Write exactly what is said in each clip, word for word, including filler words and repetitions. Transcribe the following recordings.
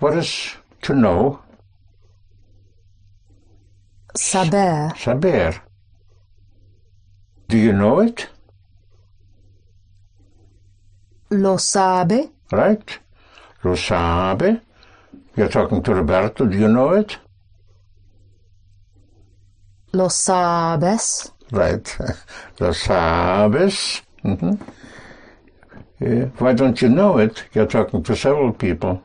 What is to know? Saber. Saber. Do you know it? Lo sabe. Right. Lo sabe. You're talking to Roberto. Do you know it? Lo sabes. Right. Lo sabes. Mm-hmm. Yeah. Why don't you know it? You're talking to several people.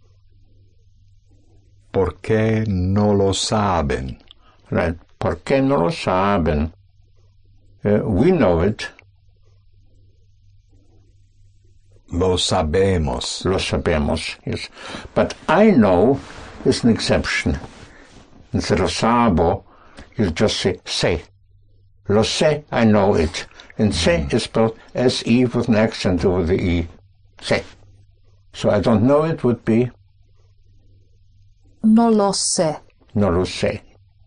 ¿Por qué no lo saben? Right. ¿Por qué no lo saben? Uh, we know it. Lo sabemos. Lo sabemos, yes. But I know is an exception. Instead of sabo, you just say sé. Lo sé, I know it. And sé is spelled S E with an accent over the E. Sé. So I don't know it would be No lo sé. no lo sé.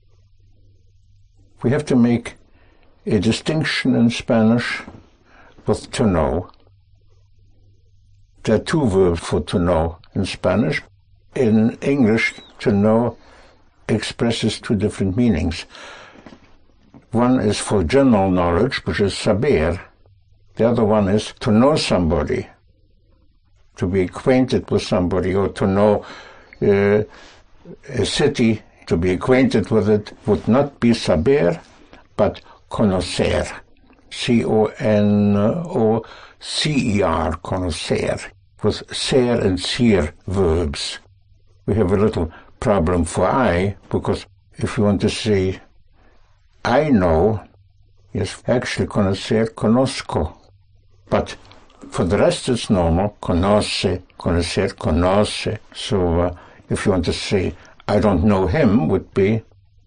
We have to make a distinction in Spanish with to know. There are two verbs for to know in Spanish. In English, to know expresses two different meanings. One is for general knowledge, which is saber. The other one is to know somebody, to be acquainted with somebody, or to know uh, a city, to be acquainted with it, would not be saber, but conocer. C O N O C E R, conocer, with ser and ser verbs. We have a little problem for I, because if you want to say I know, yes, actually conocer, conozco. But for the rest it's normal, conoce, conocer, conoce. So uh, if you want to say I don't know him, would be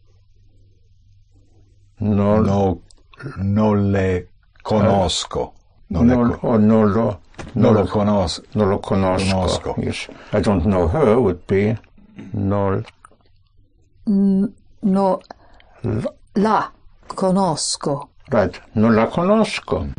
no, No, no le conozco. No, no, le, or no lo, no lo conozco. no lo conozco. Conozco. Yes, I don't know her would be no. N- no. La conosco. Right, no la conozco.